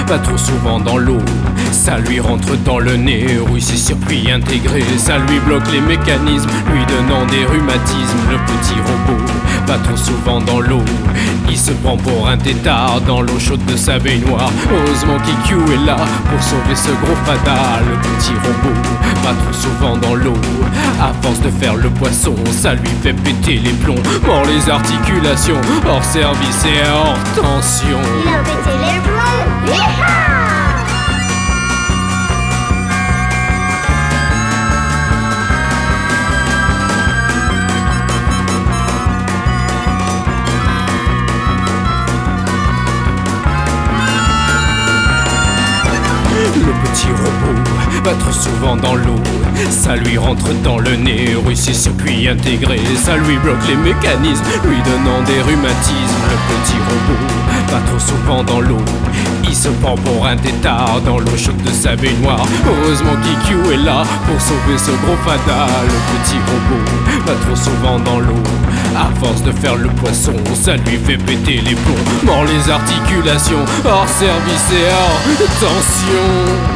va trop souvent dans l'eau. Ça lui rentre dans le nez, oui c'est circuit intégré. Ça lui bloque les mécanismes, lui donnant des rhumatismes. Le petit robot va trop souvent dans l'eau. Il se prend pour un tétard dans l'eau chaude de sa baignoire. Heureusement qu'IQ est là pour sauver ce gros fada. Le petit robot va trop souvent dans l'eau. À force de faire le poisson, ça lui fait péter les plombs. Mord les articulations, hors service et hors tension. Il a pété les plombs. Yeeha! Le petit robot va trop souvent dans l'eau. Ça lui rentre dans le nez, oui c'est circuit intégré. Ça lui bloque les mécanismes, lui donnant des rhumatismes. Le petit robot va trop souvent dans l'eau. Il se prend pour un tétard dans l'eau chaude de sa baignoire. Heureusement qu'IQ est là pour sauver ce gros fada. Le petit robot va trop souvent dans l'eau. À force de faire le poisson, ça lui fait péter les plombs. Mord les articulations, hors service et hors tension.